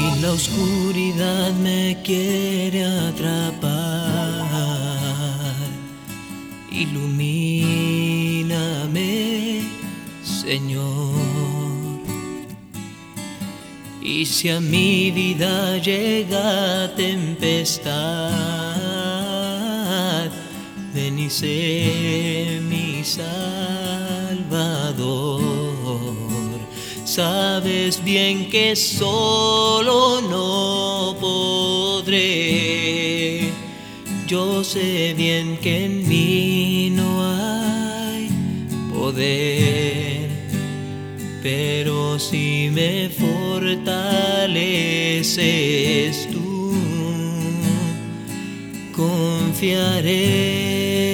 La oscuridad me quiere atrapar, ilumíname, Señor. Y si a mi vida llega tempestad, ven y sé mi Salvador. Sabes bien que solo no podré. Yo sé bien que en mí no hay poder, pero si me fortaleces tú, confiaré.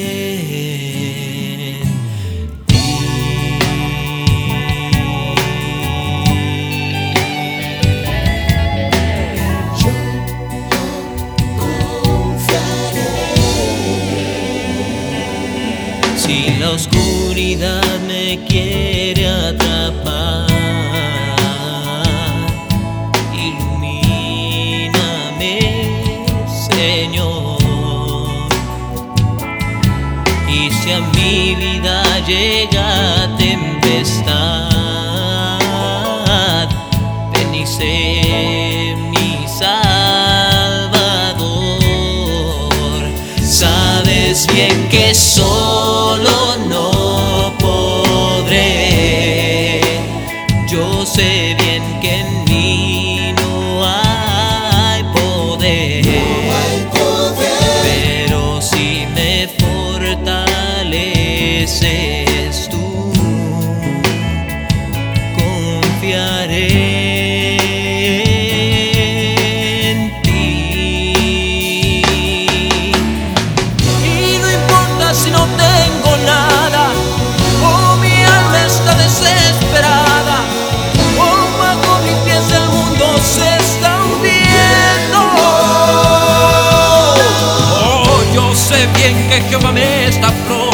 Si la oscuridad me quiere atrapar, ilumíname, Señor. Y si a mi vida llega tempestad, ven y sé mi Salvador. Sabes bien que solo no podré. Yo sé bien que en mí no hay poder, pero si me fortaleces tú, confiaré. Si no tengo nada, oh, mi alma está desesperada, oh, bajo mis pies el mundo se está hundiendo. Oh, yo sé bien que Jehová me está pronto.